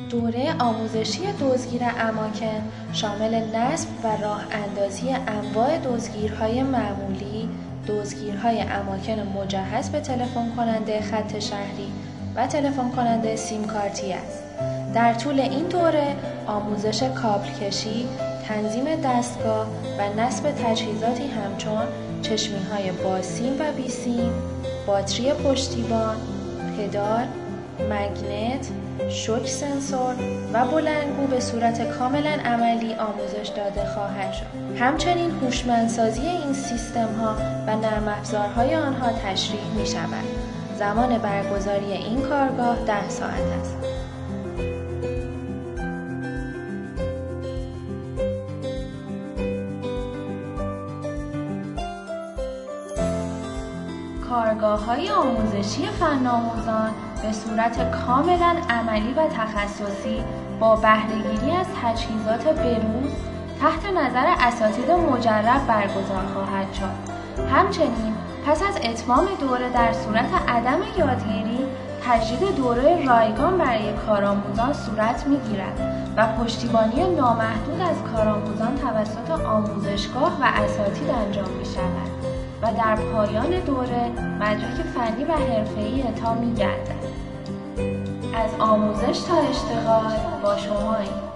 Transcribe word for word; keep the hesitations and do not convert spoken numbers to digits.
دوره آموزشی دزدگیر اماکن شامل نصب و راه اندازی انواع دزدگیرهای معمولی، دزدگیرهای اماکن مجهز به تلفن کننده خط شهری و تلفن کننده سیم کارتی است. در طول این دوره آموزش کابل کشی، تنظیم دستگاه و نصب تجهیزاتی همچون چشمی‌های با سیم و بی سیم، باتری پشتیبان، پدال، مگنت، شوک سنسور و بلندگو به صورت کاملا عملی آموزش داده خواهد شد. همچنین هوشمندسازی این سیستم ها و نرم افزارهای آنها تشریح می شود. زمان برگزاری این کارگاه ده ساعت است. کارگاه‌های آموزشی فن‌آموزان به صورت کاملا عملی و تخصصی با بهره‌گیری از تجهیزات بروز تحت نظر اساتید مجرب برگزار خواهد شد. همچنین پس از اتمام دوره در صورت عدم یادگیری تجدید دوره رایگان برای کارآموزان صورت می‌گیرد و پشتیبانی نامحدود از کارآموزان توسط آموزشگاه و اساتید انجام می‌شود و در پایان دوره مدرک فنی و حرفه‌ای اعطا می‌گردد. از آموزش تا اشتغال با شماییم.